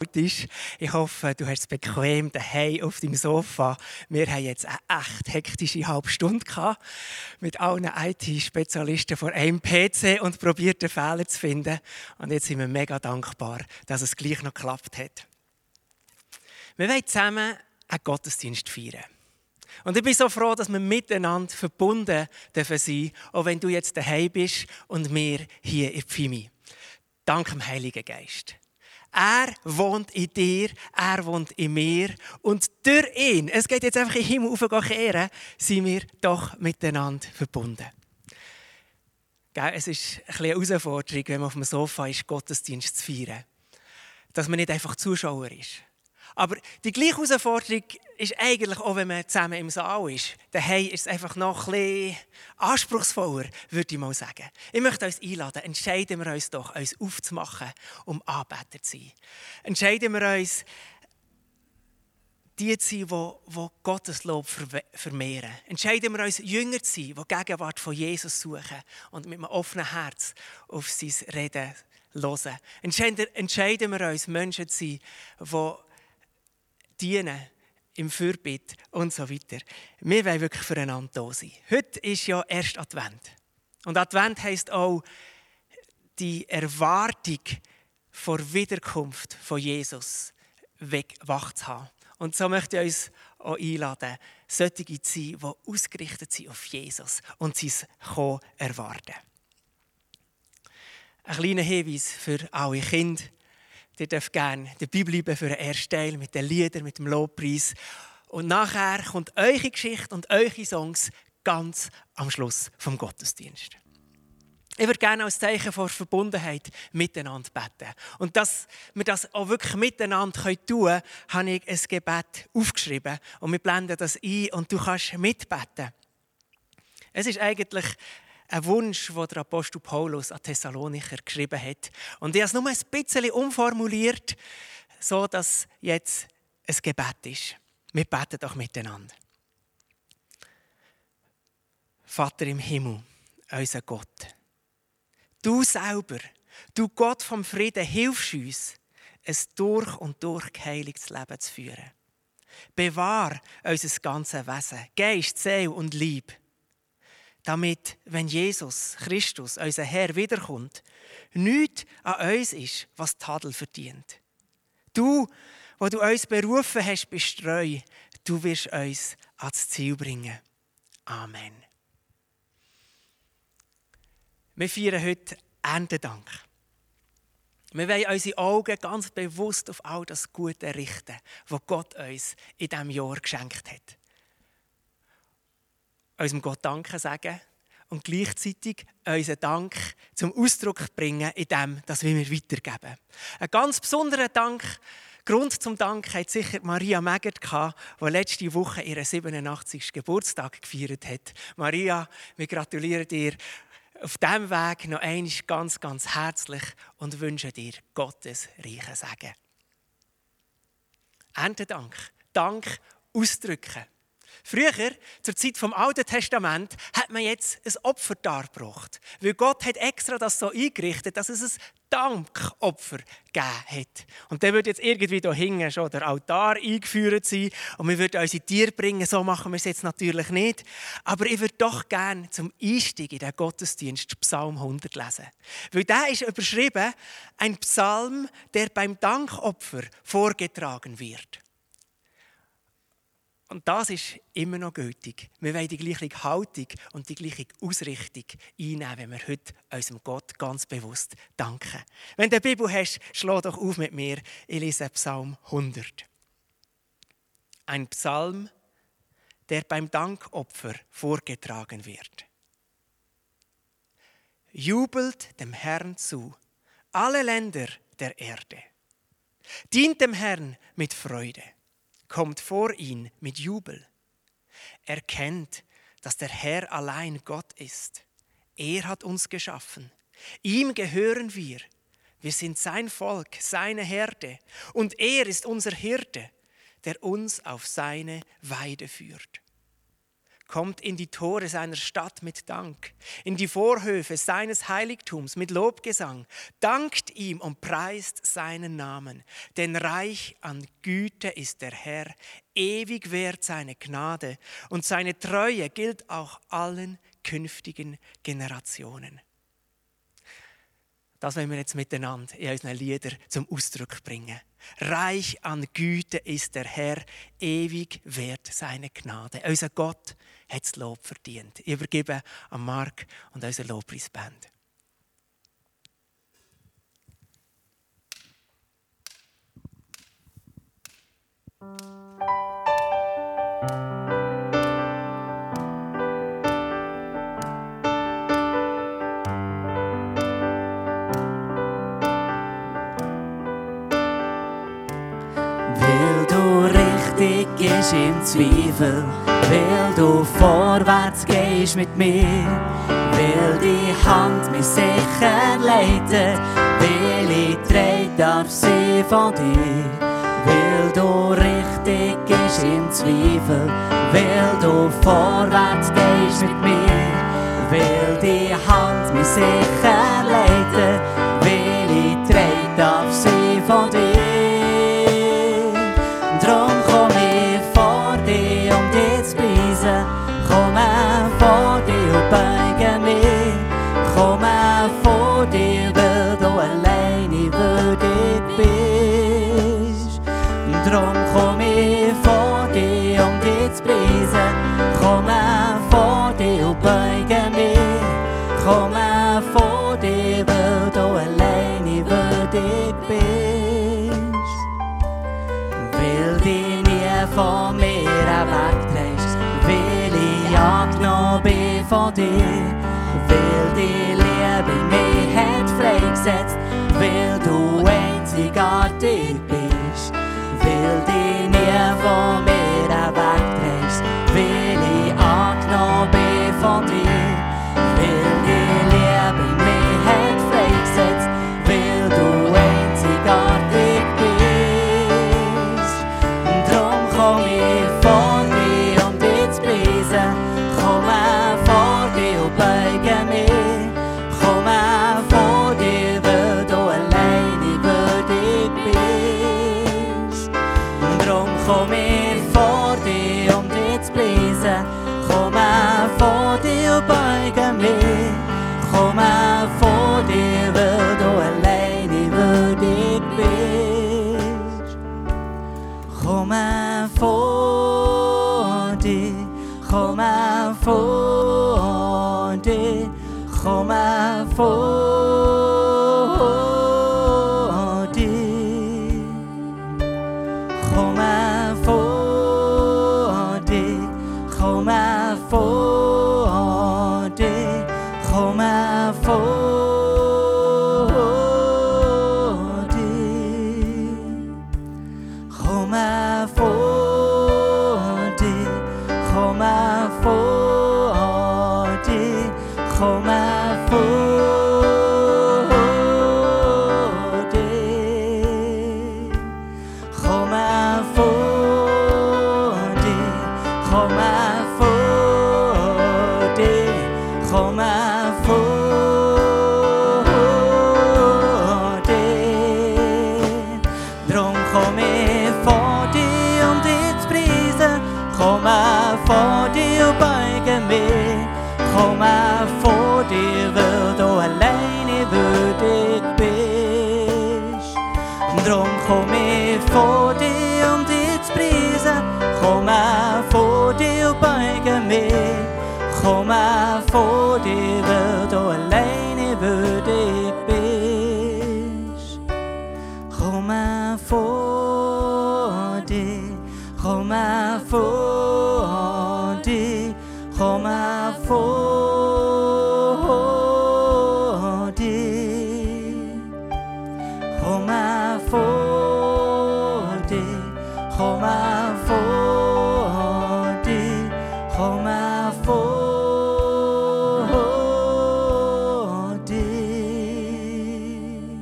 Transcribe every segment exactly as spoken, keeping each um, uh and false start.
aushaltest. Ich hoffe, du hast es bequem daheim auf deinem Sofa. Wir haben jetzt eine echt hektische halbe Stunde gehabt, mit allen I T-Spezialisten vor einem P C und probiert, den Fehler zu finden. Und jetzt sind wir mega dankbar, dass es gleich noch geklappt hat. Wir wollen zusammen einen Gottesdienst feiern. Und ich bin so froh, dass wir miteinander verbunden dürfen sein, auch wenn du jetzt daheim bist und wir hier in Pfimi. Dank dem Heiligen Geist. Er wohnt in dir, er wohnt in mir und durch ihn, es geht jetzt einfach in den Himmel raufkehren, sind wir doch miteinander verbunden. Gell, es ist ein eine Herausforderung, wenn man auf dem Sofa ist, Gottesdienst zu feiern. Dass man nicht einfach Zuschauer ist. Aber die gleiche Herausforderung ist eigentlich auch, wenn man zusammen im Saal ist. Daheim ist es einfach noch ein bisschen anspruchsvoller, würde ich mal sagen. Ich möchte uns einladen, entscheiden wir uns doch, uns aufzumachen, um Anbeter zu sein. Entscheiden wir uns, die zu sein, die, die Gottes Lob vermehren. Entscheiden wir uns, Jünger zu sein, die die Gegenwart von Jesus suchen und mit einem offenen Herz auf sein Reden hören. Entscheiden, entscheiden wir uns, Menschen zu sein, die dienen, im Fürbitte und so weiter. Wir wollen wirklich füreinander da sein. Heute ist ja erst Advent. Und Advent heisst auch, die Erwartung vor Wiederkunft von Jesus wach zu haben. Und so möchte ich uns auch einladen, solche zu sein, die ausgerichtet sind auf Jesus und sein Kommen erwarten. Ein kleiner Hinweis für alle Kinder. Ihr dürft gerne dabei bleiben für den ersten Teil mit den Liedern, mit dem Lobpreis. Und nachher kommt eure Geschichte und eure Songs ganz am Schluss vom Gottesdienst. Ich würde gerne als Zeichen von Verbundenheit miteinander beten. Und dass wir das auch wirklich miteinander tun können, habe ich ein Gebet aufgeschrieben. Und wir blenden das ein und du kannst mitbeten. Es ist eigentlich ein Wunsch, den der Apostel Paulus an Thessalonicher geschrieben hat. Und ich habe es nur ein bisschen umformuliert, so dass jetzt ein Gebet ist. Wir beten doch miteinander. Vater im Himmel, unser Gott, du selber, du Gott vom Frieden, hilfst uns, ein durch und durch geheiligtes Leben zu führen. Bewahr unser ganzes Wesen, Geist, Seele und Leib, damit, wenn Jesus Christus, unser Herr, wiederkommt, nichts an uns ist, was Tadel verdient. Du, wo du uns berufen hast, bist treu. Du wirst uns ans Ziel bringen. Amen. Wir feiern heute Erntedank. Wir wollen unsere Augen ganz bewusst auf all das Gute richten, was Gott uns in diesem Jahr geschenkt hat. Unserem Gott Danke sagen und gleichzeitig unseren Dank zum Ausdruck bringen, indem dass wir weitergeben. Ein ganz besonderer Dank, Grund zum Dank hat sicher Maria Megert gehabt, die letzte Woche ihren siebenundachtzigsten Geburtstag gefeiert hat. Maria, wir gratulieren dir auf diesem Weg noch einmal ganz, ganz herzlich und wünschen dir Gottes reichen Segen. Erntedank, Dank ausdrücken. Früher, zur Zeit vom Alten Testament, hat man jetzt ein Opfer dargebracht. Weil Gott hat extra das so eingerichtet, dass es ein Dankopfer gegeben hat. Und dann würde jetzt irgendwie da hinten schon der Altar eingeführt sein und wir würden unsere Tiere bringen. So machen wir es jetzt natürlich nicht. Aber ich würde doch gerne zum Einstieg in den Gottesdienst Psalm hundert lesen. Weil der ist überschrieben, ein Psalm, der beim Dankopfer vorgetragen wird. Und das ist immer noch gültig. Wir wollen die gleiche Haltung und die gleiche Ausrichtung einnehmen, wenn wir heute unserem Gott ganz bewusst danken. Wenn du die Bibel hast, schlag doch auf mit mir. Ich lese Psalm hundert. Ein Psalm, der beim Dankopfer vorgetragen wird. Jubelt dem Herrn zu, alle Länder der Erde. Dient dem Herrn mit Freude. Kommt vor ihn mit Jubel. Erkennt, dass der Herr allein Gott ist. Er hat uns geschaffen. Ihm gehören wir. Wir sind sein Volk, seine Herde. Und er ist unser Hirte, der uns auf seine Weide führt. Kommt in die Tore seiner Stadt mit Dank, in die Vorhöfe seines Heiligtums mit Lobgesang. Dankt ihm und preist seinen Namen, denn reich an Güte ist der Herr, ewig währt seine Gnade und seine Treue gilt auch allen künftigen Generationen. Das wollen wir jetzt miteinander in unseren Liedern zum Ausdruck bringen. Reich an Güte ist der Herr, ewig währt seine Gnade. Unser Gott hat das Lob verdient. Ich übergebe an Marc und unsere Lobpreisband. Weil du richtig gehst im Zweifel, weil du vorwärts gehst mit mir, weil die Hand mich sicher leitet, weil ich treu darf sie von dir. Weil du richtig gehst im Zweifel, weil du vorwärts gehst mit mir, weil die Hand mich sicher leitet, weil ich treu darf sie von dir. Drum komm ich vor dir, um dich zu preisen. Komm vor dir und beuge mich. Komm vor dir, weil du alleine würdig bist. Drum komm ich vor dir, um dich zu preisen. Komm vor dir und beuge mich. Komm vor dir, weil du alleine würdig bist. Weil die nie von mir wegträgst, weil ich angenommen bin von dir, weil die Liebe mich hat freigesetzt, weil du einzigartig bist, weil die nie von mir wegträgst, weil ich angenommen bin von dir, weil die Liebe mich hat freigesetzt, weil du einzigartig bist. Komm ich vor dir, um dich zu preisen. Komm vor dir und beuge mich. Komm vor dir, weil du alleine würdig bist. Drum komm ich vor dir, um dich zu preisen. Komm vor dir und beuge mich. Komm vor dir, weil du alleine würdig bist. Komm vor dir, komm vor dir, komm vor dir, komm vor dir, komm vor dir, komm vor dir, komm vor dir, komm vor dir, komm vor dir, komm vor dir, komm vor dir, komm vor dir. Drum komm ich vor dir, um dich zu preisen. Komm vor dir und beuge mich. Komm vor dir, weil du alleine würdig bist. Drum komm ich vor dir, um dich zu preisen. Komm vor dir und beuge mich. Komm vor dir, weil du alleine würdig bist. Komm vor dir, komm vor dir, komm vor dir, komm vor dir, komm vor dir, komm vor dir.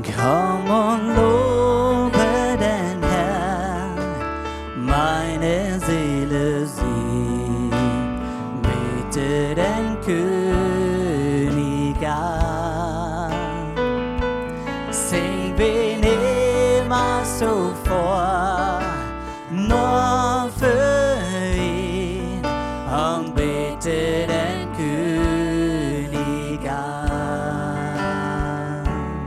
Komm und lobe den Herrn, meine Seele singt, bete den König an. Sing bin immer so vor, nur für ihn und bete den König an.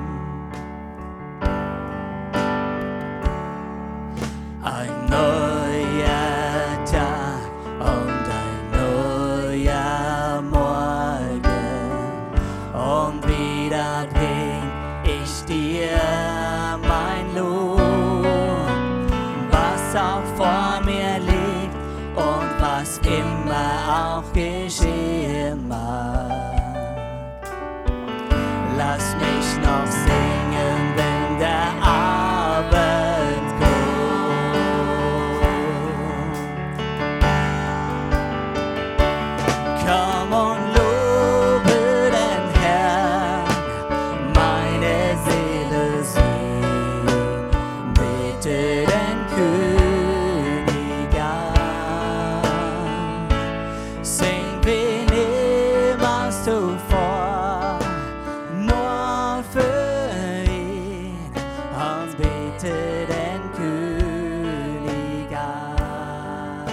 Ein neuer Tag und ein neuer Morgen und wieder bring ich dir mein Lob, was auch vor mir liegt und was immer auch geschehen mag. Lass mich noch singen, wenn der Abend kommt. Komm und lobe den Herrn, meine Seele singt, bete den König an. Sing bin immer so vor, nur für ihn und bete den König an.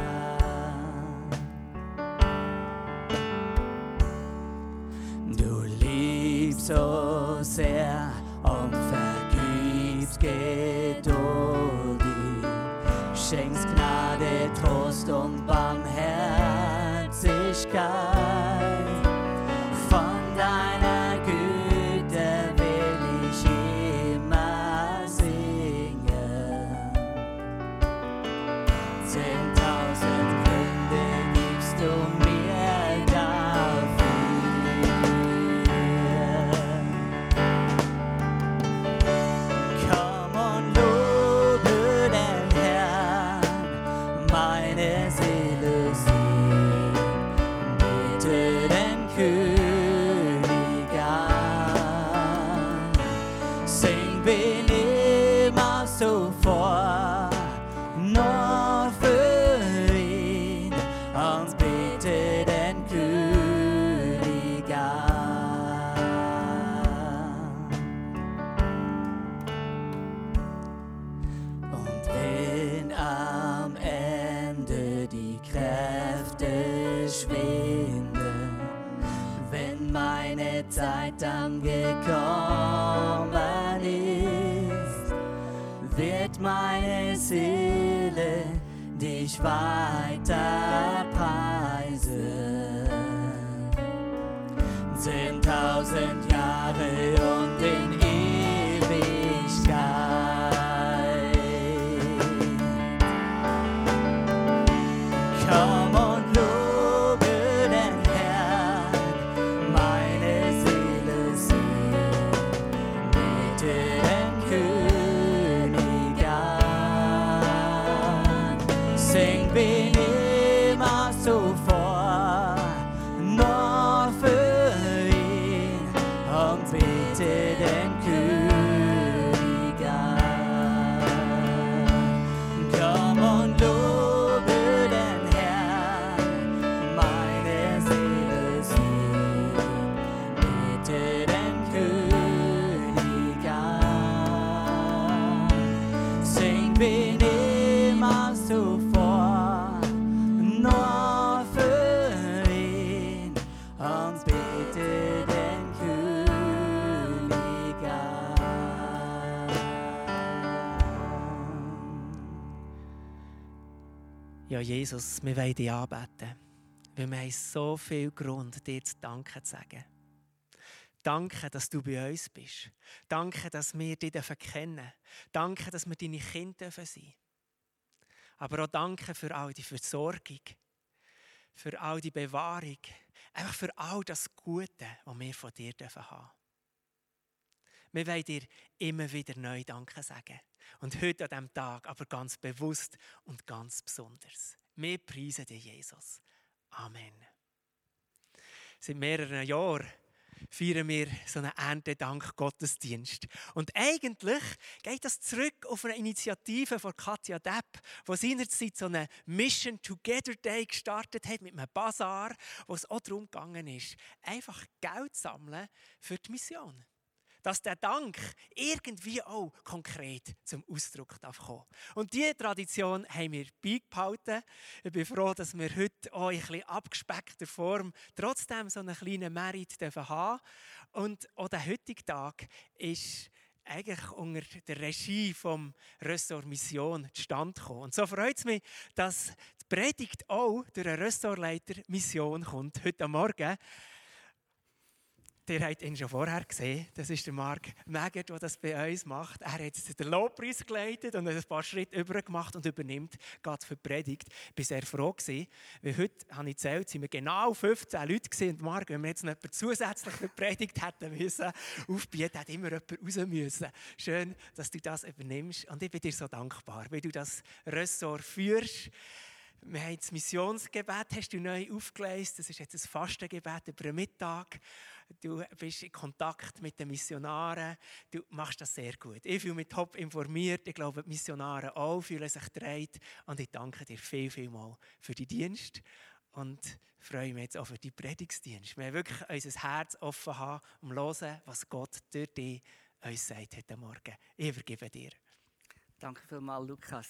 Du liebst so sehr und vergibst geduldig, schenkst Gnade, Trost und Barmherzigkeit. Von deiner Güte will ich immer singen. Zehntausend Gründe gibst du mir dafür. Komm und lobe den Herrn, meine Seele singt, bete den König an. Sing bin immer so vor, nur für ihn und bete den König an. Und wenn am Ende die Kräfte schwinden, wenn meine Zeit dann gekommen ist, wird meine Seele dich weiter preisen. Zehntausend Jahre und in Ewigkeit. Komm und lobe den Herrn, meine Seele singt, bete den König an. Sing bin immer so vor, nur für ihn und bete den König an. Komm und lobe den Herrn, meine Seele singt, bete den König an. Sing bin immer so vor, nur für ihn und bete den König an. Ja, Jesus, wir wollen dich anbeten, weil wir haben so viel Grund, dir zu danken zu sagen. Danke, dass du bei uns bist. Danke, dass wir dich kennen dürfen. Danke, dass wir deine Kinder sein dürfen. Aber auch danke für all die Versorgung, für all die Bewahrung, einfach für all das Gute, was wir von dir haben dürfen. Wir wollen dir immer wieder neu Danke sagen. Und heute an diesem Tag aber ganz bewusst und ganz besonders. Wir preisen dich, Jesus. Amen. Seit mehreren Jahren feiern wir so einen Erntedank-Gottesdienst. Und eigentlich geht das zurück auf eine Initiative von Katja Depp, die seinerzeit so einen Mission Together Day gestartet hat mit einem Bazar, wo es auch darum gegangen ist, einfach Geld zu sammeln für die Mission. Dass der Dank irgendwie auch konkret zum Ausdruck kommen darf. Und diese Tradition haben wir beibehalten. Ich bin froh, dass wir heute auch in ein bisschen abgespeckter Form trotzdem so einen kleinen Merit haben dürfen. Und auch der heutige Tag ist eigentlich unter der Regie vom Ressort Mission zustande gekommen. Und so freut es mich, dass die Predigt auch durch den Ressortleiter Mission kommt, heute Morgen. Ihr habt ihn schon vorher gesehen. Das ist der Marc Megert, der das bei uns macht. Er hat jetzt den Lobpreis geleitet und ein paar Schritte übergemacht und übernimmt gerade für die Predigt. Ich war sehr froh gewesen, weil heute, habe ich gezählt, sind wir genau fünfzehn Leute gewesen. Und Marc, wenn wir jetzt noch jemanden zusätzlich für die Predigt hätten müssen, aufbieten, hätte immer jemand raus müssen. Schön, dass du das übernimmst. Und ich bin dir so dankbar, weil du das Ressort führst. Wir haben das Missionsgebet, hast du neu aufgelesen. Das ist jetzt ein Fastengebet über den Mittag. Du bist in Kontakt mit den Missionaren. Du machst das sehr gut. Ich fühle mich top informiert. Ich glaube, die Missionare auch fühlen sich getragen. Und ich danke dir viel, viel mal für die Dienst. Und freue mich jetzt auch für die Predigtdienst. Wir haben wirklich unser Herz offen haben, um zu hören, was Gott durch dich uns sagt heute Morgen. Ich übergebe dir. Danke vielmals, Lukas.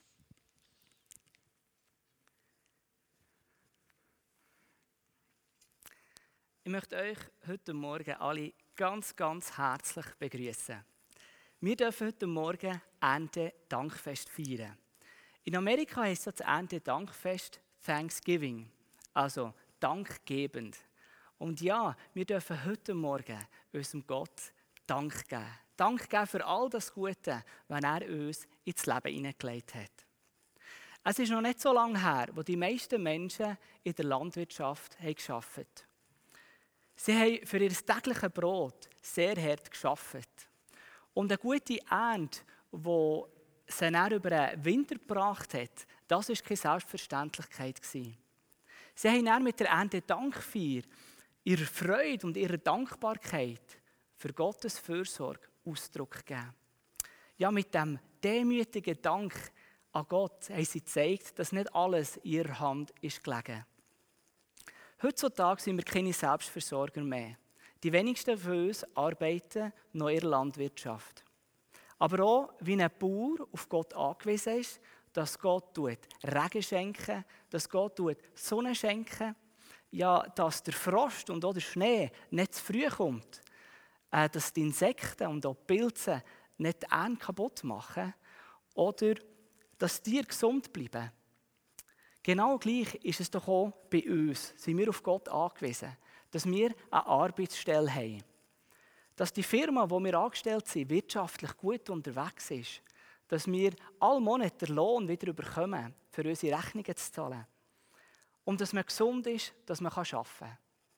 Ich möchte euch heute Morgen alle ganz, ganz herzlich begrüßen. Wir dürfen heute Morgen Erntedankfest feiern. In Amerika heisst das Erntedankfest Thanksgiving, also dankgebend. Und ja, wir dürfen heute Morgen unserem Gott Dank geben. Dank geben für all das Gute, was er uns ins Leben hineingelegt hat. Es ist noch nicht so lange her, wo die meisten Menschen in der Landwirtschaft haben gearbeitet haben. Sie haben für ihr tägliches Brot sehr hart gearbeitet. Und eine gute Ernte, die sie dann über den Winter gebracht hat, das war keine Selbstverständlichkeit. Sie haben dann mit der Erntedankfeier ihrer Freude und ihrer Dankbarkeit für Gottes Fürsorge Ausdruck gegeben. Ja, mit dem demütigen Dank an Gott haben sie gezeigt, dass nicht alles in ihrer Hand ist gelegen. Heutzutage sind wir keine Selbstversorger mehr. Die wenigsten von uns arbeiten noch in der Landwirtschaft. Aber auch, wie ein Bauer auf Gott angewiesen ist, dass Gott Regen schenken, dass Gott Sonne schenken, ja, dass der Frost und auch der Schnee nicht zu früh kommt, äh, dass die Insekten und auch die Pilze nicht die Ernte kaputt machen oder dass die Tiere gesund bleiben. Genau gleich ist es doch auch bei uns, sind wir auf Gott angewiesen, dass wir eine Arbeitsstelle haben. Dass die Firma, wo wir angestellt sind, wirtschaftlich gut unterwegs ist. Dass wir alle Monate den Lohn wieder bekommen, für unsere Rechnungen zu zahlen. Und dass man gesund ist, dass man arbeiten kann.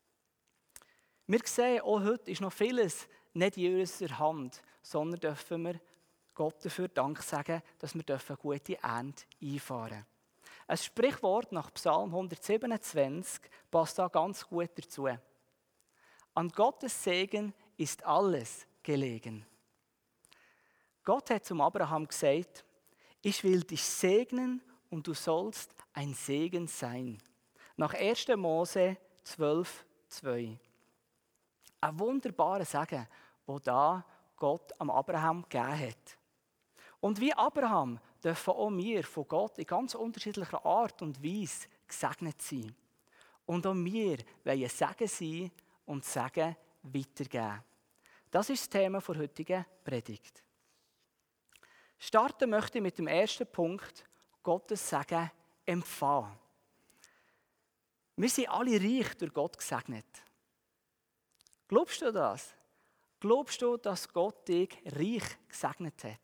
Wir sehen, auch heute ist noch vieles nicht in unserer Hand, sondern dürfen wir Gott dafür Dank sagen, dass wir eine gute Ernte einfahren dürfen. Ein Sprichwort nach Psalm hundertsiebenundzwanzig passt da ganz gut dazu. An Gottes Segen ist alles gelegen. Gott hat zum Abraham gesagt, ich will dich segnen und du sollst ein Segen sein. Nach erster Mose zwölf, zwei. Ein wunderbarer Segen, wo da Gott am Abraham gegeben hat. Und wie Abraham dürfen auch wir von Gott in ganz unterschiedlicher Art und Weise gesegnet sein. Und auch wir wollen Segen sein und Segen weitergeben. Das ist das Thema der heutigen Predigt. Starten möchte ich mit dem ersten Punkt, Gottes Segen empfangen. Wir sind alle reich durch Gott gesegnet. Glaubst du das? Glaubst du, dass Gott dich reich gesegnet hat?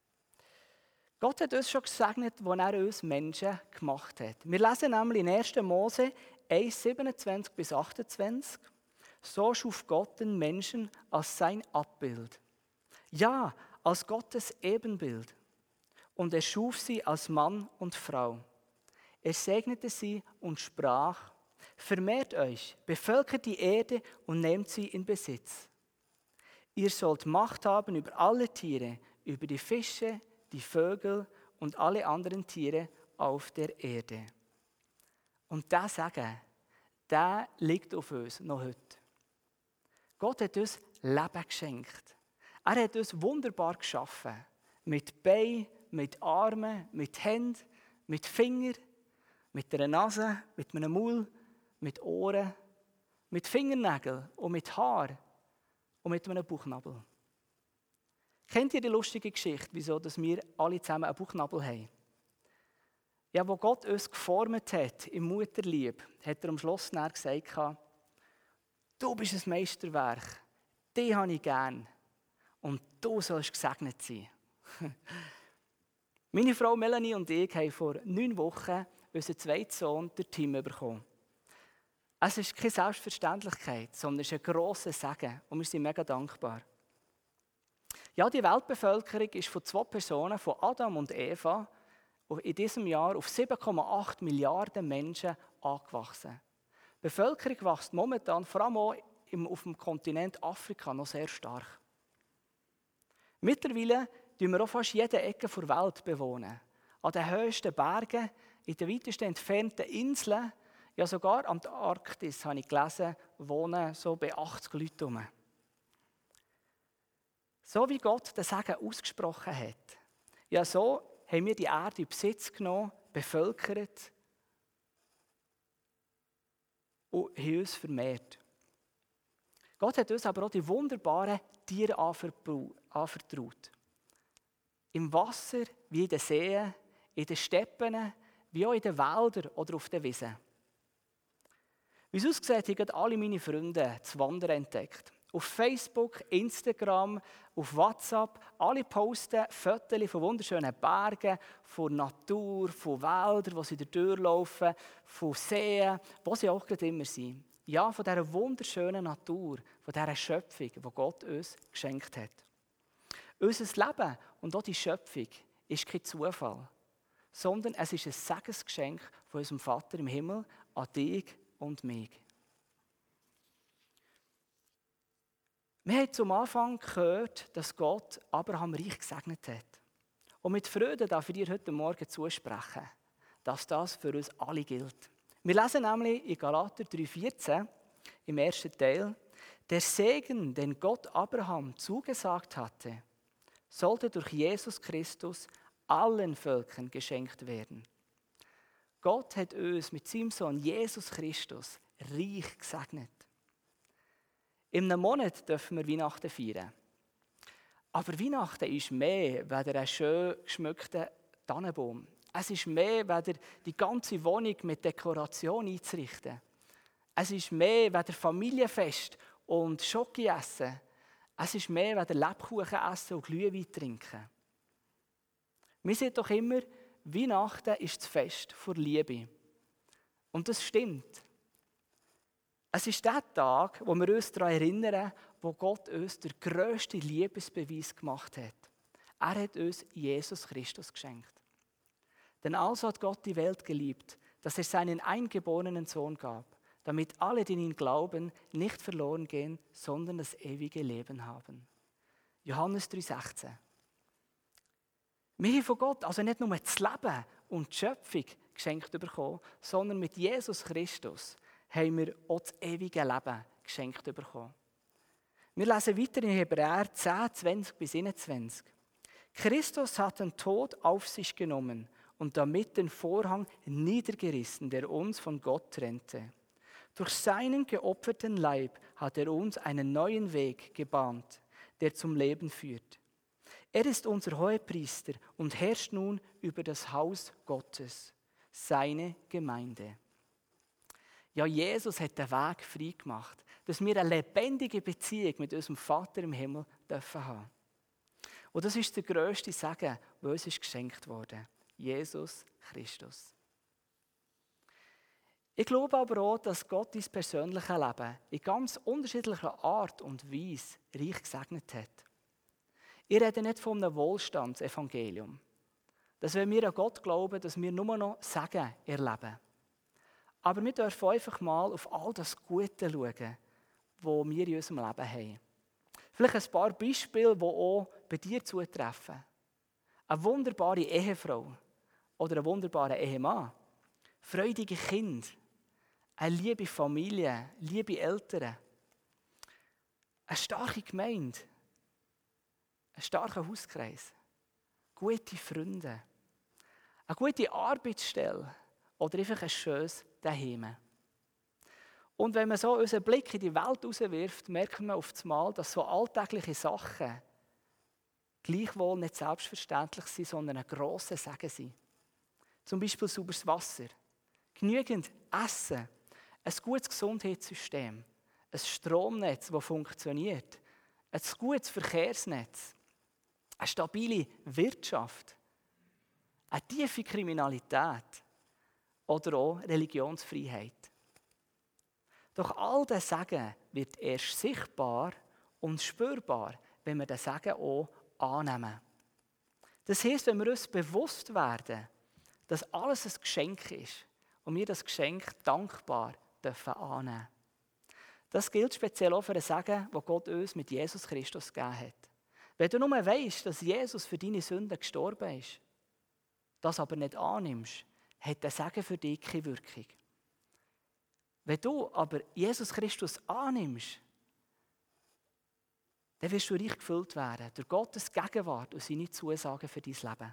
Gott hat uns schon gesegnet, als er uns Menschen gemacht hat. Wir lesen nämlich in erster Mose eins, siebenundzwanzig bis achtundzwanzig. So schuf Gott den Menschen als sein Abbild. Ja, als Gottes Ebenbild. Und er schuf sie als Mann und Frau. Er segnete sie und sprach, Vermehrt euch, bevölkert die Erde und nehmt sie in Besitz. Ihr sollt Macht haben über alle Tiere, über die Fische, die Vögel und alle anderen Tiere auf der Erde. Und das Sagen, der liegt auf uns noch heute. Gott hat uns Leben geschenkt. Er hat uns wunderbar geschaffen. Mit Beinen, mit Armen, mit Händen, mit Fingern, mit einer Nase, mit einem Maul, mit Ohren, mit Fingernägeln und mit Haar und mit einem Bauchnabel. Kennt ihr die lustige Geschichte, wieso dass wir alle zusammen einen Bauchnabel haben? Ja, wo Gott uns geformt hat, im Mutterlieb, hat er am Schluss dann gesagt, du bist ein Meisterwerk, dich habe ich gern und du sollst gesegnet sein. Meine Frau Melanie und ich haben vor neun Wochen unseren zweiten Sohn, den Tim, bekommen. Es ist keine Selbstverständlichkeit, sondern es ist ein grosser Segen und wir sind mega dankbar. Ja, die Weltbevölkerung ist von zwei Personen, von Adam und Eva, in diesem Jahr auf sieben Komma acht Milliarden Menschen angewachsen. Die Bevölkerung wächst momentan, vor allem auch auf dem Kontinent Afrika, noch sehr stark. Mittlerweile bewohnen wir auch fast jede Ecke der Welt bewohnen. An den höchsten Bergen, in den weitesten entfernten Inseln, ja sogar an der Arktis, habe ich gelesen, wohnen so bei achtzig Leute herum. So wie Gott den Segen ausgesprochen hat, ja so haben wir die Erde in Besitz genommen, bevölkert und haben uns vermehrt. Gott hat uns aber auch die wunderbaren Tiere anvertraut. Im Wasser, wie in den Seen, in den Steppen, wie auch in den Wäldern oder auf den Wiesen. Wie es aussieht, haben alle meine Freunde das Wandern entdeckt. Auf Facebook, Instagram, auf WhatsApp, alle posten Fotos von wunderschönen Bergen, von Natur, von Wäldern, wo sie durchlaufen, von Seen, wo sie auch gerade immer sind. Ja, von dieser wunderschönen Natur, von dieser Schöpfung, die Gott uns geschenkt hat. Unser Leben und auch die Schöpfung ist kein Zufall, sondern es ist ein Segensgeschenk von unserem Vater im Himmel an dich und mich. Wir haben zum Anfang gehört, dass Gott Abraham reich gesegnet hat. Und mit Freude darf ich dir heute Morgen zusprechen, dass das für uns alle gilt. Wir lesen nämlich in Galater drei vierzehn im ersten Teil, der Segen, den Gott Abraham zugesagt hatte, sollte durch Jesus Christus allen Völkern geschenkt werden. Gott hat uns mit seinem Sohn Jesus Christus reich gesegnet. In einem Monat dürfen wir Weihnachten feiern. Aber Weihnachten ist mehr als ein schön geschmückter Tannenbaum. Es ist mehr als die ganze Wohnung mit Dekoration einzurichten. Es ist mehr als Familienfest und Schoki essen. Es ist mehr als Lebkuchen essen und Glühwein trinken. Wir sagen doch immer, Weihnachten ist das Fest vor Liebe. Und das stimmt. Es ist der Tag, wo wir uns daran erinnern, wo Gott uns den grössten Liebesbeweis gemacht hat. Er hat uns Jesus Christus geschenkt. Denn also hat Gott die Welt geliebt, dass er seinen eingeborenen Sohn gab, damit alle, die in ihn glauben, nicht verloren gehen, sondern das ewige Leben haben. Johannes drei sechzehn. Wir haben von Gott also nicht nur das Leben und die Schöpfung geschenkt bekommen, sondern mit Jesus Christus haben wir auch das ewige Leben geschenkt bekommen. Wir lesen weiter in Hebräer zehn, zwanzig bis einundzwanzig. Christus hat den Tod auf sich genommen und damit den Vorhang niedergerissen, der uns von Gott trennte. Durch seinen geopferten Leib hat er uns einen neuen Weg gebahnt, der zum Leben führt. Er ist unser Hohepriester und herrscht nun über das Haus Gottes, seine Gemeinde. Ja, Jesus hat den Weg frei gemacht, dass wir eine lebendige Beziehung mit unserem Vater im Himmel dürfen haben. Und das ist der grösste Segen, der uns ist geschenkt wurde. Jesus Christus. Ich glaube aber auch, dass Gott dein persönliches Leben in ganz unterschiedlicher Art und Weise reich gesegnet hat. Ich rede nicht von einem Wohlstandsevangelium. Dass wenn wir an Gott glauben, dass wir nur noch Segen erleben. Aber wir dürfen einfach mal auf all das Gute schauen, das wir in unserem Leben haben. Vielleicht ein paar Beispiele, die auch bei dir zutreffen. Eine wunderbare Ehefrau oder ein wunderbarer Ehemann, freudige Kinder, eine liebe Familie, liebe Eltern, eine starke Gemeinde, ein starker Hauskreis, gute Freunde, eine gute Arbeitsstelle oder einfach ein schönes Zuhause. Und wenn man so unseren Blick in die Welt rauswirft, merkt man auf einmal, dass so alltägliche Sachen gleichwohl nicht selbstverständlich sind, sondern ein grosser Segen sind. Zum Beispiel sauberes Wasser, genügend Essen, ein gutes Gesundheitssystem, ein Stromnetz, das funktioniert, ein gutes Verkehrsnetz, eine stabile Wirtschaft, eine tiefe Kriminalität oder auch Religionsfreiheit. Doch all das Segen wird erst sichtbar und spürbar, wenn wir den Segen auch annehmen. Das heisst, wenn wir uns bewusst werden, dass alles ein Geschenk ist und wir das Geschenk dankbar dürfen annehmen. Das gilt speziell auch für den Segen, den Gott uns mit Jesus Christus gegeben hat. Wenn du nur weisst, dass Jesus für deine Sünden gestorben ist, das aber nicht annimmst, hat der Segen für dich keine Wirkung. Wenn du aber Jesus Christus annimmst, dann wirst du reich gefüllt werden durch Gottes Gegenwart und seine Zusagen für dein Leben.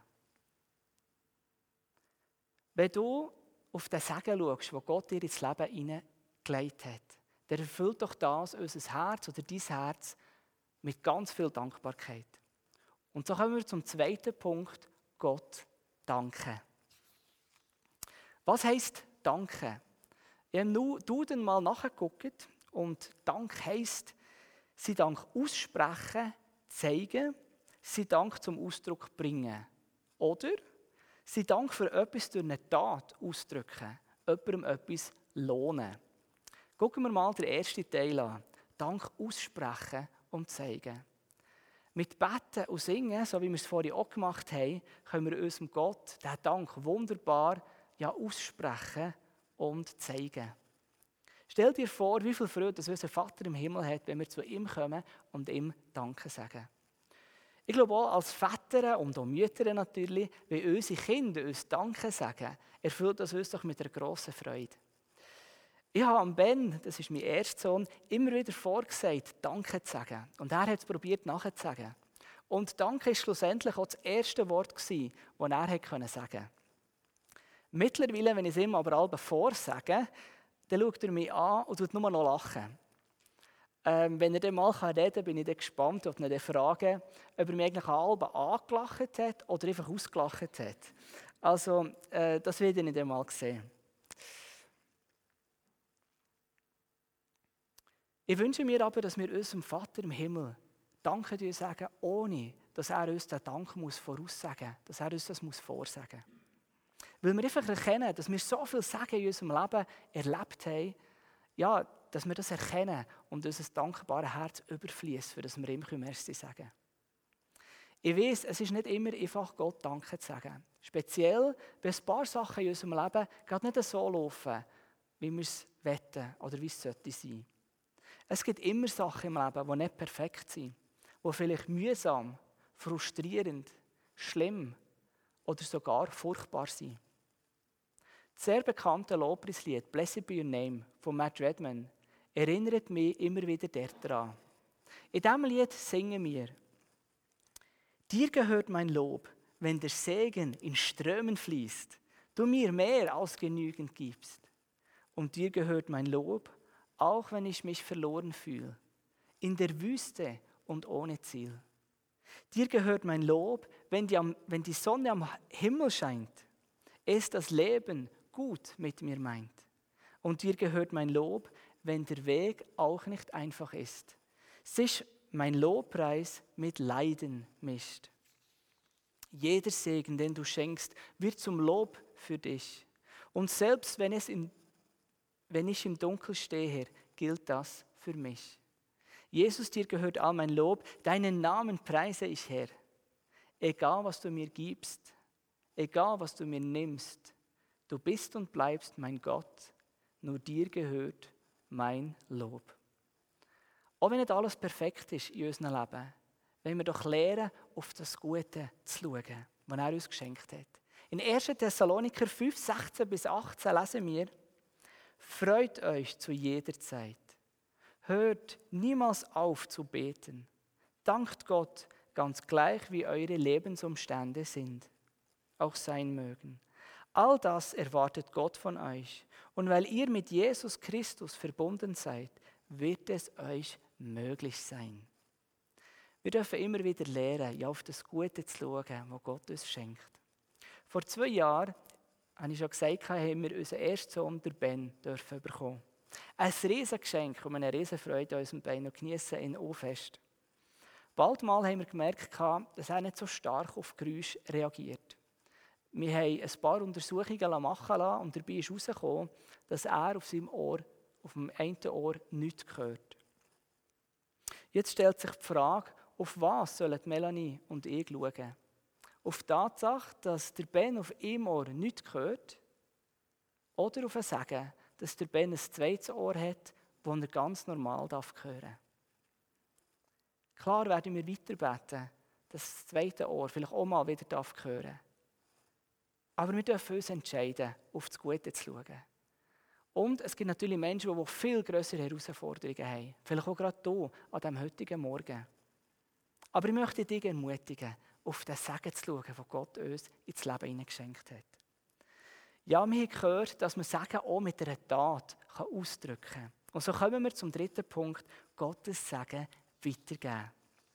Wenn du auf den Segen schaust, den Gott dir ins Leben hineingelegt hat, dann erfüllt doch das unser Herz oder dein Herz mit ganz viel Dankbarkeit. Und so kommen wir zum zweiten Punkt, Gott danken. Was heisst danken? Ich habe im Duden mal nachgeguckt und Dank heisst, sie Dank aussprechen, zeigen, sie Dank zum Ausdruck bringen. Oder sie Dank für etwas durch eine Tat ausdrücken, jemandem etwas lohnen. Gucken wir mal den ersten Teil an. Dank aussprechen und zeigen. Mit Beten und Singen, so wie wir es vorhin auch gemacht haben, können wir unserem Gott diesen Dank wunderbar ja, aussprechen und zeigen. Stell dir vor, wie viel Freude das unser Vater im Himmel hat, wenn wir zu ihm kommen und ihm Danke sagen. Ich glaube auch als Väter und auch Mütter natürlich, wenn unsere Kinder uns Danke sagen, erfüllt das uns doch mit einer grossen Freude. Ich habe am Ben, das ist mein erster Sohn, immer wieder vorgesagt, Danke zu sagen. Und er hat es probiert nachzusagen. Und Danke war schlussendlich auch das erste Wort, das er sagen konnte. Mittlerweile, wenn ich es ihm aber alle vorsage, dann schaut er mich an und tut nur noch lachen. Ähm, wenn er dann mal reden kann, bin ich dann gespannt, ob er dann fragen, ob er mich eigentlich alle angelacht hat oder einfach ausgelacht hat. Also, äh, das werde ich dann mal sehen. Ich wünsche mir aber, dass wir unserem Vater im Himmel Danke sagen, ohne dass er uns den Dank muss voraussagen muss, dass er uns das muss vorsagen muss. Weil wir einfach erkennen, dass wir so viel Segen in unserem Leben erlebt haben, ja, dass wir das erkennen und unser dankbares Herz überfließt, für das wir ihm Merci sagen können. Ich weiss, es ist nicht immer einfach, Gott Danke zu sagen. Speziell, wenn ein paar Sachen in unserem Leben gerade nicht so laufen, wie wir es wollen oder wie es sollte sein. Es gibt immer Sachen im Leben, die nicht perfekt sind, die vielleicht mühsam, frustrierend, schlimm oder sogar furchtbar sind. Das sehr bekannte Lobpreislied «Blessed be your name» von Matt Redman erinnert mich immer wieder daran. In diesem Lied singen wir: Dir gehört mein Lob, wenn der Segen in Strömen fließt, du mir mehr als genügend gibst. Und dir gehört mein Lob, auch wenn ich mich verloren fühle, in der Wüste und ohne Ziel. Dir gehört mein Lob, wenn die, wenn die Sonne am Himmel scheint, es das Leben gut mit mir meint. Und dir gehört mein Lob, wenn der Weg auch nicht einfach ist, sich mein Lobpreis mit Leiden mischt. Jeder Segen, den du schenkst, wird zum Lob für dich. Und selbst wenn, es im, wenn ich im Dunkel stehe, gilt das für mich. Jesus, dir gehört all mein Lob, deinen Namen preise ich, Herr. Egal, was du mir gibst, egal, was du mir nimmst, du bist und bleibst mein Gott, nur dir gehört mein Lob. Auch wenn nicht alles perfekt ist in unserem Leben, wollen wir doch lernen, auf das Gute zu schauen, das er uns geschenkt hat. In erster Thessaloniker fünf, sechzehn bis achtzehn lesen wir: Freut euch zu jeder Zeit. Hört niemals auf zu beten. Dankt Gott, ganz gleich wie eure Lebensumstände sind, auch sein mögen. All das erwartet Gott von euch. Und weil ihr mit Jesus Christus verbunden seid, wird es euch möglich sein. Wir dürfen immer wieder lernen, ja, auf das Gute zu schauen, was Gott uns schenkt. Vor zwei Jahren, habe ich schon gesagt, haben wir unseren ersten Sohn, der Ben, dürfen bekommen. Ein Riesengeschenk und eine Riesenfreude an unserem Ben und geniessen ihn auch fest. Bald mal haben wir gemerkt, dass er nicht so stark auf Geräusche reagiert. Wir haben ein paar Untersuchungen machen lassen und dabei ist herausgekommen, dass er auf seinem Ohr, auf dem einen Ohr, nichts hört. Jetzt stellt sich die Frage, auf was sollen Melanie und ich schauen? Auf die Tatsache, dass der Ben auf einem Ohr nichts hört, oder auf ein Sagen, dass der Ben ein zweites Ohr hat, das er ganz normal hören darf. Klar werden wir weiter beten, dass das zweite Ohr vielleicht auch mal wieder hören darf. Aber wir dürfen uns entscheiden, auf das Gute zu schauen. Und es gibt natürlich Menschen, die viel grössere Herausforderungen haben. Vielleicht auch gerade hier, an diesem heutigen Morgen. Aber ich möchte dich ermutigen, auf den Segen zu schauen, den Gott uns ins Leben hineingeschenkt hat. Ja, wir haben gehört, dass man Segen auch mit einer Tat ausdrücken kann. Und so kommen wir zum dritten Punkt, Gottes Segen weitergeben.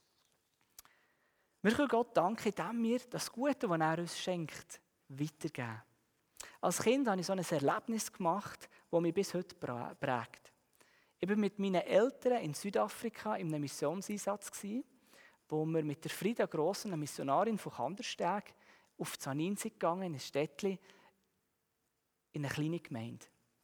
Wir können Gott danken, indem wir das Gute, das er uns schenkt, weitergeben. Als Kind habe ich so ein Erlebnis gemacht, das mich bis heute prägt. Ich war mit meinen Eltern in Südafrika in einem Missionseinsatz, wo wir mit der Frieda Gross, einer Missionarin von Kandersteg, auf Zanin sind gegangen, in ein Städtchen, in eine kleine Gemeinde.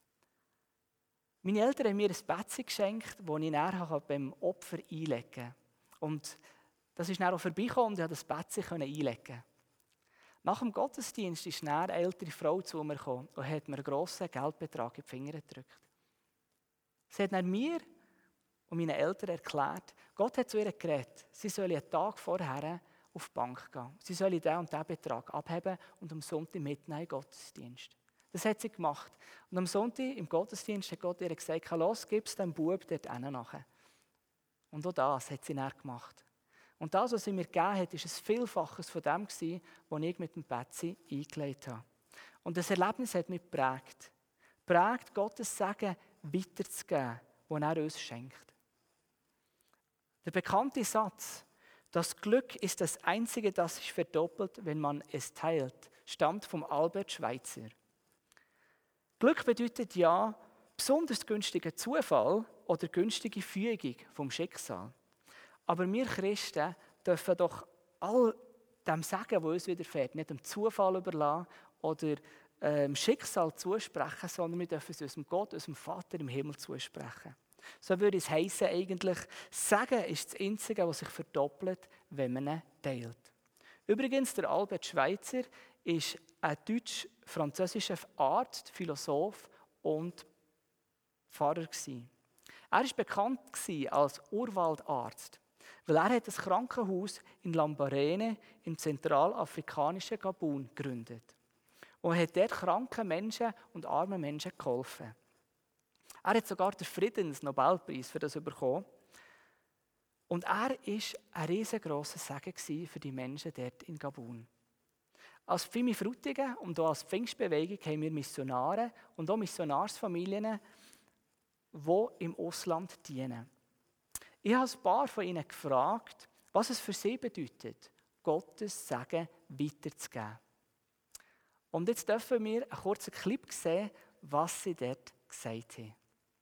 Meine Eltern haben mir ein Bettchen geschenkt, das ich nachher beim Opfer einlegen konnte. Und das ist dann auch vorbeigekommen und ich konnte das Bettchen einlegen. Nach dem Gottesdienst ist eine ältere Frau zu mir gekommen und hat mir einen grossen Geldbetrag in die Finger gedrückt. Sie hat dann mir und meinen Eltern erklärt, Gott hat zu ihr geredet, sie solle einen Tag vorher auf die Bank gehen. Sie solle diesen und diesen Betrag abheben und am Sonntag mitnehmen in den Gottesdienst. Das hat sie gemacht. Und am Sonntag im Gottesdienst hat Gott ihr gesagt, los, gib es dem Bub dort hinten nachher. Und auch das hat sie dann gemacht. Und das, was sie mir gegeben hat, war ein Vielfaches von dem, was ich mit dem Betsy eingelegt habe. Und das Erlebnis hat mich geprägt. Prägt, Gottes Segen weiterzugeben, den er uns schenkt. Der bekannte Satz, das Glück ist das Einzige, das sich verdoppelt, wenn man es teilt, stammt vom Albert Schweitzer. Glück bedeutet ja besonders günstiger Zufall oder günstige Fügung vom Schicksal. Aber wir Christen dürfen doch all dem Segen, das uns widerfährt, nicht dem Zufall überlassen oder dem Schicksal zusprechen, sondern wir dürfen es unserem Gott, unserem Vater im Himmel zusprechen. So würde es heissen, eigentlich, Segen ist das Einzige, was sich verdoppelt, wenn man ihn teilt. Übrigens, der Albert Schweitzer ist ein deutsch-französischer Arzt, Philosoph und Pfarrer gewesen. Er war bekannt als Urwaldarzt, weil er hat ein Krankenhaus in Lambarene im zentralafrikanischen Gabun gegründet und hat dort kranken Menschen und armen Menschen geholfen. Er hat sogar den Friedensnobelpreis für das bekommen. Und er war ein riesengroßer Segen für die Menschen dort in Gabun. Als Pfimi Frutigen und auch als Pfingstbewegung haben wir Missionare und auch Missionarsfamilien, die im Ausland dienen. Ich habe ein paar von ihnen gefragt, was es für sie bedeutet, Gottes Segen weiterzugeben. Und jetzt dürfen wir einen kurzen Clip sehen, was sie dort gesagt haben.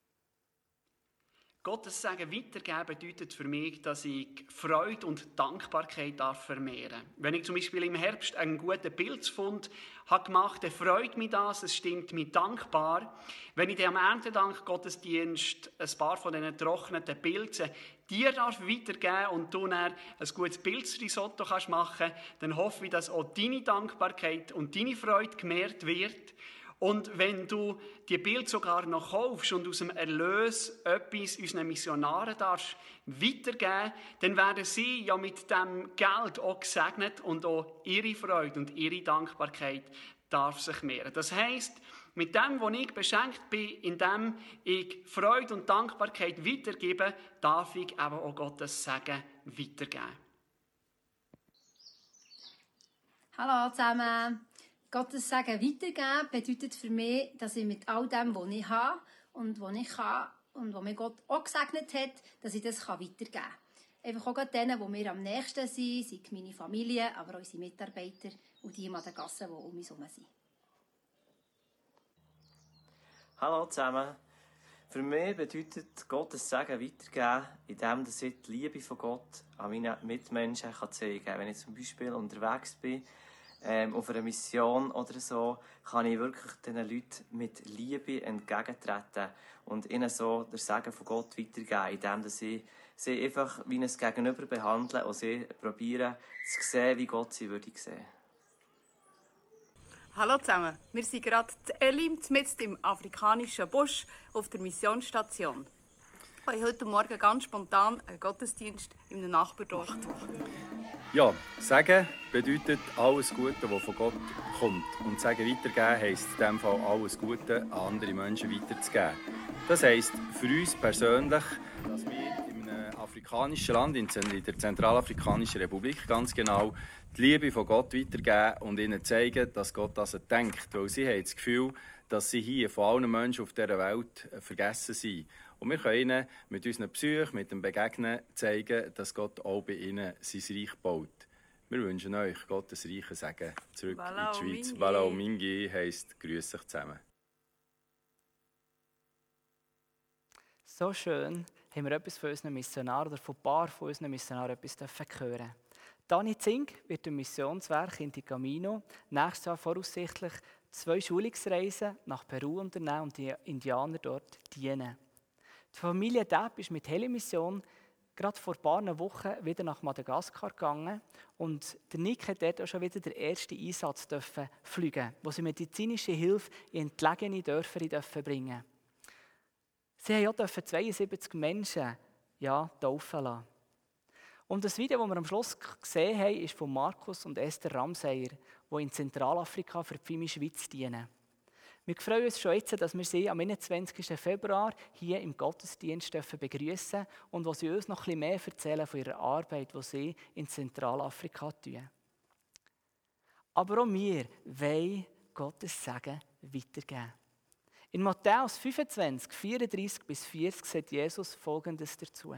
Gottes Segen weitergeben bedeutet für mich, dass ich Freude und Dankbarkeit darf vermehren. Wenn ich zum Beispiel im Herbst einen guten Pilzfund habe gemacht, dann freut mich das, es stimmt mich dankbar. Wenn ich dann am Erntedank Gottesdienst ein paar von diesen trockneten Pilzen dir darf weitergeben und du dann ein gutes Pilzrisotto machen kannst, dann hoffe ich, dass auch deine Dankbarkeit und deine Freude gemehrt wird. Und wenn du die Bild sogar noch kaufst und aus dem Erlös etwas unseren Missionaren darfst weitergeben, dann werden sie ja mit dem Geld auch gesegnet und auch ihre Freude und ihre Dankbarkeit darf sich mehren. Das heisst, mit dem, was ich beschenkt bin, indem ich Freude und Dankbarkeit weitergebe, darf ich eben auch Gottes Segen weitergeben. Hallo zusammen. Gottes Segen weitergeben bedeutet für mich, dass ich mit all dem, was ich habe und was ich kann und was mir Gott auch gesegnet hat, dass ich das weitergeben kann. Einfach auch denen, die mir am nächsten sind, sind meine Familie, aber auch unsere Mitarbeiter und die an den Gassen, die um uns herum sind. Hallo zusammen. Für mich bedeutet Gottes Segen weitergeben, indem ich die Liebe von Gott an meine Mitmenschen zeigen kann. Wenn ich zum Beispiel unterwegs bin, ähm, auf einer Mission oder so, kann ich wirklich diesen Leuten mit Liebe entgegentreten und ihnen so den Segen von Gott weitergeben, indem ich sie einfach wie ein Gegenüber behandle und sie probieren zu sehen, wie Gott sie würde sehen. Hallo zusammen, wir sind gerade in Elim, mitten im afrikanischen Busch auf der Missionsstation. Ich habe heute Morgen ganz spontan einen Gottesdienst in einem Nachbardorf gemacht. Ja, Segen bedeutet alles Gute, das von Gott kommt. Und Segen weitergeben heisst in diesem Fall alles Gute an andere Menschen weiterzugeben. Das heisst für uns persönlich, dass wir in einem afrikanischen Land, in der Zentralafrikanischen Republik ganz genau, die Liebe von Gott weitergeben und ihnen zeigen, dass Gott das denkt. Weil sie haben das Gefühl, dass sie hier von allen Menschen auf dieser Welt vergessen sind. Und wir können ihnen mit unseren Psyche, mit dem Begegnen zeigen, dass Gott auch bei ihnen sein Reich baut. Wir wünschen euch Gottes reichen Segen zurück Voilà, in die Schweiz. Mingi. Voilà, Mingi heisst «Grüß euch zusammen». So schön haben wir etwas von unseren Missionaren oder von ein paar von unseren Missionaren etwas hören dürfen. Dani Zink wird im Missionswerk in die Camino nächstes Jahr voraussichtlich zwei Schulungsreisen nach Peru unternehmen und die Indianer dort dienen. Die Familie Depp ist mit Heli-Mission gerade vor ein paar Wochen wieder nach Madagaskar gegangen und der Nick hat dort auch schon wieder den ersten Einsatz dürfen fliegen, wo sie medizinische Hilfe in entlegene Dörfer dürfen bringen. Sie haben auch zweiundsiebzig Menschen ja, taufen lassen. Und das Video, das wir am Schluss gesehen haben, ist von Markus und Esther Ramseyer, die in Zentralafrika für die F I M I Schweiz dienen. Wir freuen uns schon jetzt, dass wir sie am einundzwanzigsten Februar hier im Gottesdienst begrüßen dürfen und wo sie uns noch ein bisschen mehr erzählen von ihrer Arbeit, die sie in Zentralafrika tun. Aber auch wir wollen Gottes Segen weitergeben. In Matthäus fünfundzwanzig, vierunddreißig bis vierzig sagt Jesus Folgendes dazu.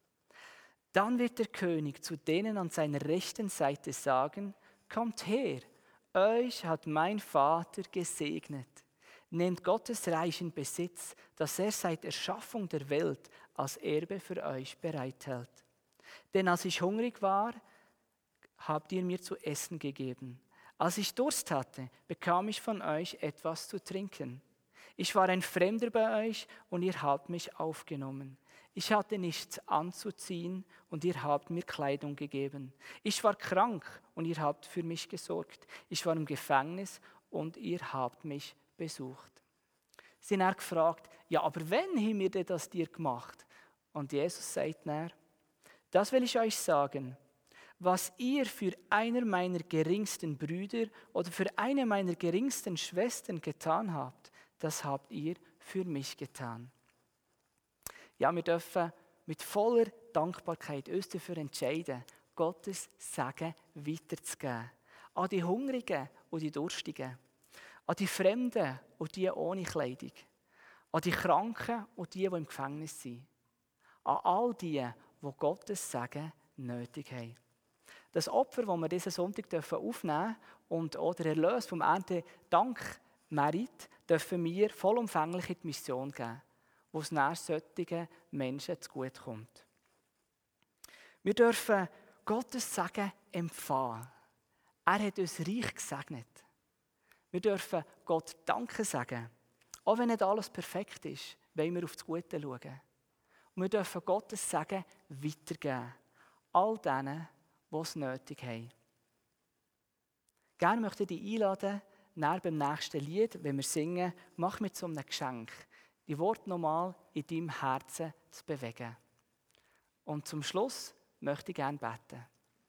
Dann wird der König zu denen an seiner rechten Seite sagen, kommt her, euch hat mein Vater gesegnet. Nehmt Gottes Reich in Besitz, das er seit Erschaffung der Welt als Erbe für euch bereithält. Denn als ich hungrig war, habt ihr mir zu essen gegeben. Als ich Durst hatte, bekam ich von euch etwas zu trinken. Ich war ein Fremder bei euch und ihr habt mich aufgenommen. Ich hatte nichts anzuziehen und ihr habt mir Kleidung gegeben. Ich war krank und ihr habt für mich gesorgt. Ich war im Gefängnis und ihr habt mich besucht. Sie haben gefragt, ja, aber wann haben wir denn das dir gemacht? Und Jesus sagt dann, das will ich euch sagen, was ihr für einer meiner geringsten Brüder oder für eine meiner geringsten Schwestern getan habt, das habt ihr für mich getan. Ja, wir dürfen mit voller Dankbarkeit uns dafür entscheiden, Gottes Segen weiterzugeben. An die Hungrigen und die Durstigen. An die Fremden und die ohne Kleidung. An die Kranken und die, die im Gefängnis sind. An all die, die Gottes Segen nötig haben. Das Opfer, das wir diesen Sonntag aufnehmen dürfen und auch der Erlös vom Erntedankmerit, dürfen wir vollumfänglich in die Mission geben, wo es nach solchen Menschen zugute kommt. Wir dürfen Gottes Segen empfangen. Er hat uns reich gesegnet. Wir dürfen Gott Danke sagen. Auch wenn nicht alles perfekt ist, wollen wir auf das Gute schauen. Und wir dürfen Gottes Segen weitergeben. All denen, die es nötig haben. Gerne möchte ich dich einladen, nach beim nächsten Lied, wenn wir singen, mach mir zu einem Geschenk, die Worte nochmal in deinem Herzen zu bewegen. Und zum Schluss möchte ich gerne beten.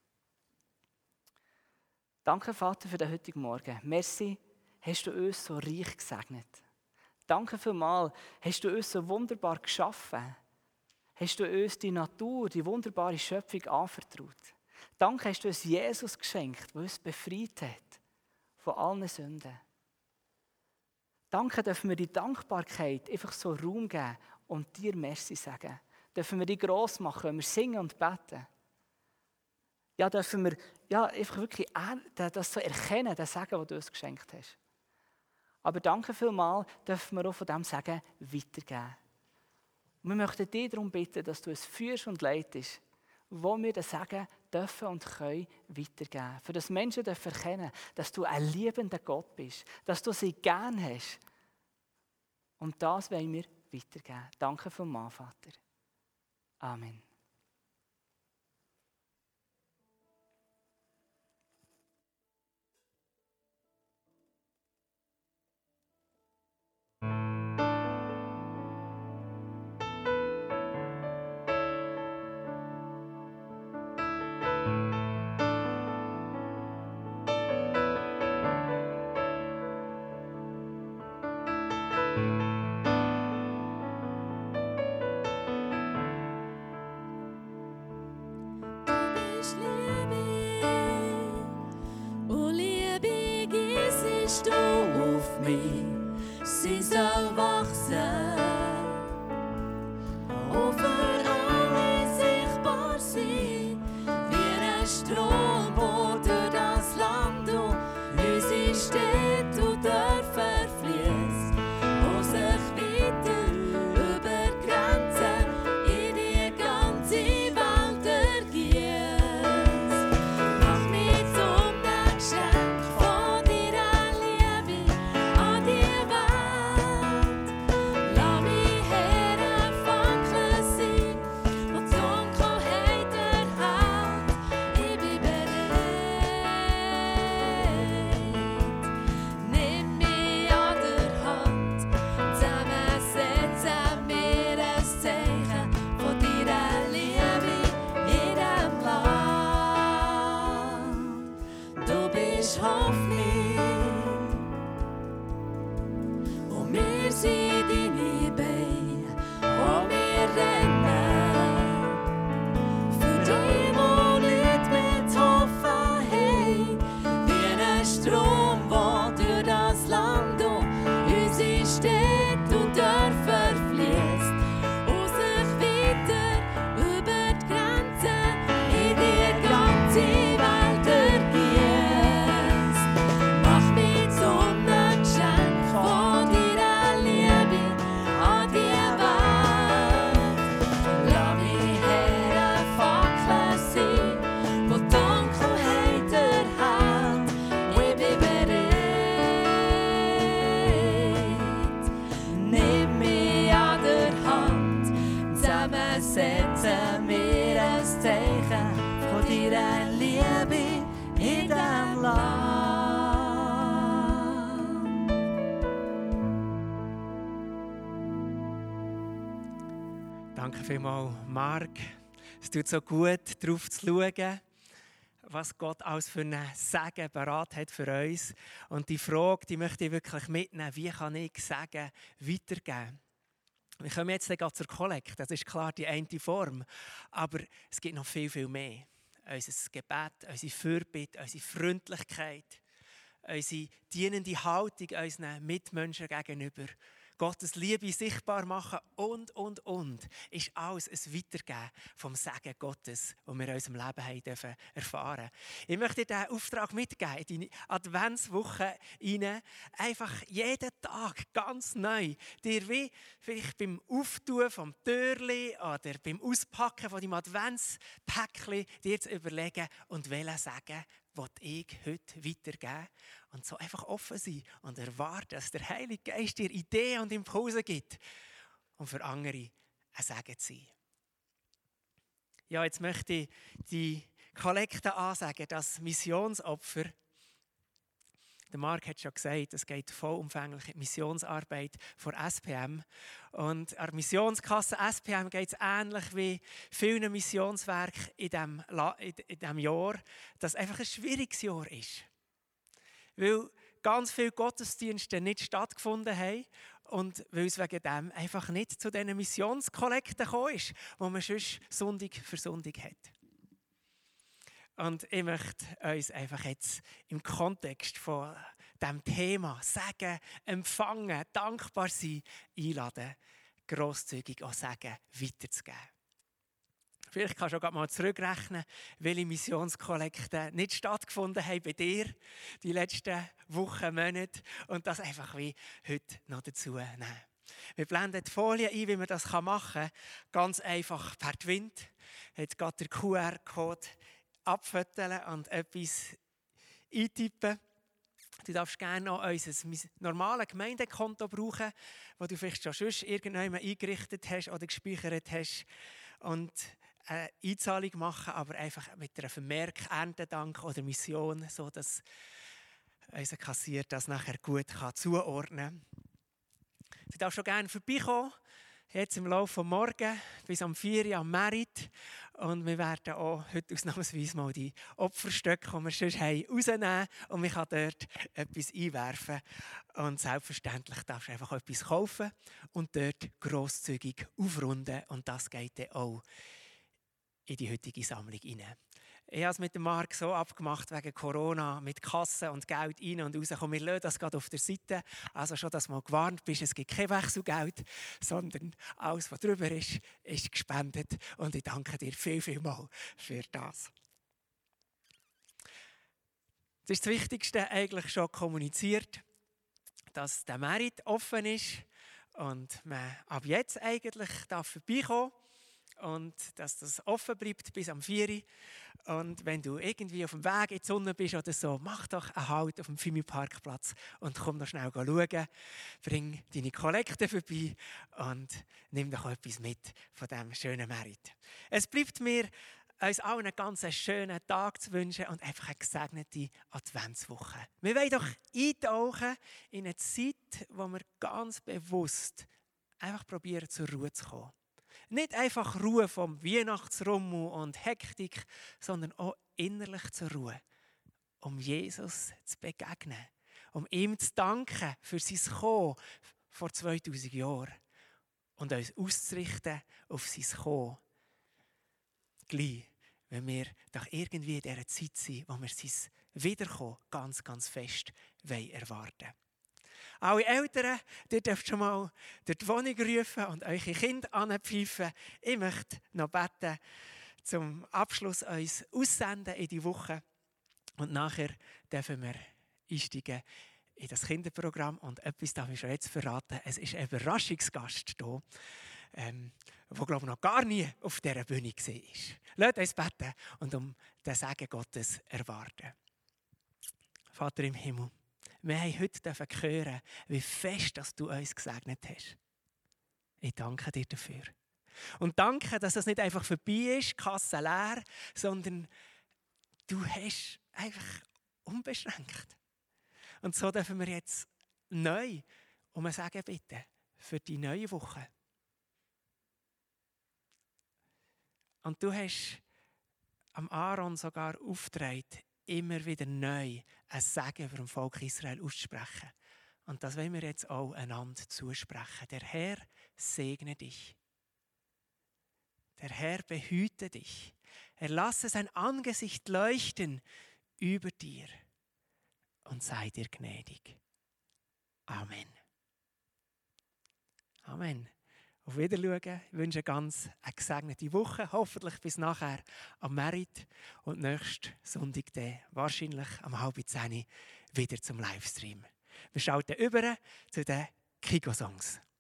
Danke, Vater, für den heutigen Morgen. Merci, hast du uns so reich gesegnet. Danke vielmals, hast du uns so wunderbar geschaffen. Hast du uns die Natur, die wunderbare Schöpfung anvertraut. Danke, hast du uns Jesus geschenkt, der uns befreit hat von allen Sünden. Danke, dürfen wir die Dankbarkeit einfach so Raum geben und dir Merci sagen. Dürfen wir die gross machen, wenn wir singen und beten. Ja, dürfen wir ja, einfach wirklich das so erkennen, das Sagen, das du uns geschenkt hast. Aber danke vielmals, dürfen wir auch von dem Sagen weitergeben. Und wir möchten dich darum bitten, dass du es führst und leitest, wo wir das Sagen dürfen und können weitergeben. Für das Menschen dürfen erkennen, dass du ein liebender Gott bist, dass du sie gern hast. Und das wollen wir weitergeben. Danke vielmals, Vater. Amen. Sie soll wachsen, und für alle sichtbar sein, wie ein Strom, der durch das Land und unsere Städte und Dörfer fließt, und sich weiter über die Grenzen in die ganze Welt ergießt. Mach mich zum Geschenk von deiner Liebe an die setzen wir ein Zeichen von deiner Liebe in diesem Land. Danke vielmals, Marc. Es tut so gut, darauf zu schauen, was Gott alles für einen Segen parat hat für uns. Und die Frage, die möchte ich wirklich mitnehmen. Wie kann ich Segen weitergeben? Wir kommen jetzt gleich zur Kollekte. Das ist klar die eine Form. Aber es gibt noch viel, viel mehr. Unser Gebet, unsere Fürbitte, unsere Freundlichkeit, unsere dienende Haltung unseren Mitmenschen gegenüber. Gottes Liebe sichtbar machen und, und, und, ist alles ein Weitergeben vom Segen Gottes, das wir in unserem Leben haben dürfen erfahren. Ich möchte dir diesen Auftrag mitgeben, in die Adventswoche hinein, einfach jeden Tag ganz neu, dir wie vielleicht beim Auftun vom Türli oder beim Auspacken von deinem Adventspäckchen dir zu überlegen und welchen Segen will ich heute weitergeben und so einfach offen sein und erwarten, dass der Heilige Geist dir Ideen und Impulse gibt, um für andere ein Segen zu sein. Ja, jetzt möchte ich die Kollekte ansagen, das Missionsopfer. Der Marc hat schon gesagt, es geht vollumfänglich in die Missionsarbeit von S P M. Und an der Missionskasse S P M geht es ähnlich wie vielen Missionswerken in diesem, in diesem Jahr, dass es einfach ein schwieriges Jahr ist. Weil ganz viele Gottesdienste nicht stattgefunden haben und weil es wegen dem einfach nicht zu diesen Missionskollekten gekommen ist, die man sonst Sonntag für Sonntag hat. Und ich möchte uns einfach jetzt im Kontext von diesem Thema Sagen, empfangen, dankbar sein, einladen, grosszügig auch Sagen weiterzugeben. Vielleicht kannst du auch mal zurückrechnen, welche Missionskollekten nicht stattgefunden haben bei dir die letzten Wochen, Monate und das einfach wie heute noch dazu nehmen. Wir blenden die Folie ein, wie man das machen kann. Ganz einfach per Wind. Jetzt geht der Q R-Code abfotografieren und etwas eintippen. Du darfst gerne noch unser normales Gemeindekonto brauchen, das du vielleicht schon sonst irgendwann eingerichtet hast oder gespeichert hast. Und eine Einzahlung machen, aber einfach mit einem Vermerk, Erntedank oder Mission, sodass unser Kassier das nachher gut zuordnen kann. Du darfst schon gerne vorbeikommen, jetzt im Laufe des Morgens bis am vier Uhr am Merit. Und wir werden auch heute ausnahmsweise mal die Opferstöcke, die wir sonst haben, rausnehmen und man kann dort etwas einwerfen. Und selbstverständlich darfst du einfach etwas kaufen und dort grosszügig aufrunden. Und das geht dann auch in die heutige Sammlung hinein. Ich habe es mit dem Marc so abgemacht wegen Corona, mit Kasse und Geld rein und raus. Komm, wir lassen das gerade auf der Seite. Also schon, dass du mal gewarnt bist, es gibt kein Wechselgeld, sondern alles, was drüber ist, ist gespendet. Und ich danke dir viel, viel mal für das. Das ist das Wichtigste eigentlich schon kommuniziert, dass der Merit offen ist und man ab jetzt eigentlich darf vorbeikommen und dass das offen bleibt bis am vier Uhr. Und wenn du irgendwie auf dem Weg in die Sonne bist oder so, mach doch einen Halt auf dem Fimi-Parkplatz und komm noch schnell schauen. Bring deine Kollekte vorbei und nimm doch etwas mit von diesem schönen Merit. Es bleibt mir, uns allen einen ganz schönen Tag zu wünschen und einfach eine gesegnete Adventswoche. Wir wollen doch eintauchen in eine Zeit, wo wir ganz bewusst einfach probieren, zur Ruhe zu kommen. Nicht einfach Ruhe vom Weihnachtsrummel und Hektik, sondern auch innerlich zur Ruhe, um Jesus zu begegnen, um ihm zu danken für sein Kommen vor zweitausend Jahren und uns auszurichten auf sein Kommen. Gleich, wenn wir doch irgendwie in dieser Zeit sind, wo wir sein Wiederkommen ganz, ganz fest erwarten wollen. Alle Eltern, ihr dürft schon mal durch die Wohnung rufen und eure Kinder anpfeifen. Ich möchte noch beten, zum Abschluss uns aussenden in die Woche. Und nachher dürfen wir einsteigen in das Kinderprogramm. Und etwas darf ich schon jetzt verraten. Es ist ein Überraschungsgast hier, ähm, der, glaube ich, noch gar nie auf dieser Bühne war. Lasst uns beten und um den Segen Gottes erwarten. Vater im Himmel, wir haben heute hören, wie fest dass du uns gesegnet hast. Ich danke dir dafür. Und danke, dass das nicht einfach vorbei ist, Kasse leer, sondern du hast einfach unbeschränkt. Und so dürfen wir jetzt neu um ein Segen bitten für die neue Woche. Und du hast am Aaron sogar aufgetragen, immer wieder neu ein Segen für das Volk Israel auszusprechen. Und das wollen wir jetzt auch einander zusprechen. Der Herr segne dich. Der Herr behüte dich. Er lasse sein Angesicht leuchten über dir und sei dir gnädig. Amen. Amen. Auf Wiedersehen. Ich wünsche eine ganz eine gesegnete Woche. Hoffentlich bis nachher am Merit. Und nächsten Sonntag dann wahrscheinlich am halb zehn wieder zum Livestream. Wir schalten über zu den Kiko-Songs.